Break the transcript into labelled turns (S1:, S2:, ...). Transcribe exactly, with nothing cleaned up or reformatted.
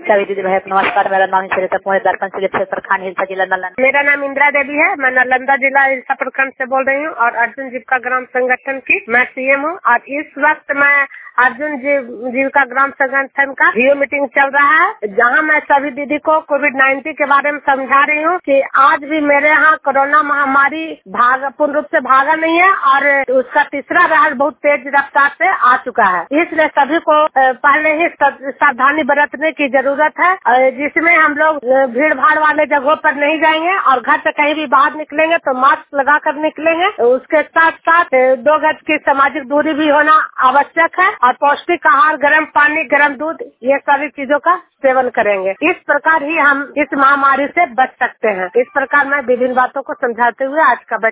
S1: सभी दीदी भाई नमस्कार। मेरा नाम श्रीता मोहित दर्पण से प्रखंड हिलसा जिला नालंदा।
S2: मेरा नाम इंदिरा देवी है। मैं नालंदा जिला हिलसा प्रखंड से बोल रही हूँ और अर्जुन जीविका ग्राम संगठन की मैं सीएम हूँ। और इस वक्त मैं अर्जुन जीविका ग्राम संगठन का वीडियो मीटिंग चल रहा है, जहाँ मैं सभी दीदी को कोविड नाइन्टीन के बारे में समझा रही हूँ कि आज भी मेरे यहाँ कोरोना महामारी भाग पूर्ण रूप से भागा नहीं है और उसका तीसरा लहर बहुत तेज रफ्तार से आ चुका है। इसलिए सभी को पहले ही सावधानी बरतने की जरूरत है, जिसमें हम लोग भीड़ भाड़ वाले जगहों पर नहीं जाएंगे और घर से कहीं भी बाहर निकलेंगे तो मास्क लगा कर निकलेंगे। उसके साथ साथ दो गज की सामाजिक दूरी भी होना आवश्यक है और पौष्टिक आहार, गर्म पानी, गर्म दूध, ये सारी चीजों का सेवन करेंगे। इस प्रकार ही हम इस महामारी से बच सकते हैं। इस प्रकार मैं विभिन्न बातों को समझाते हुए आज का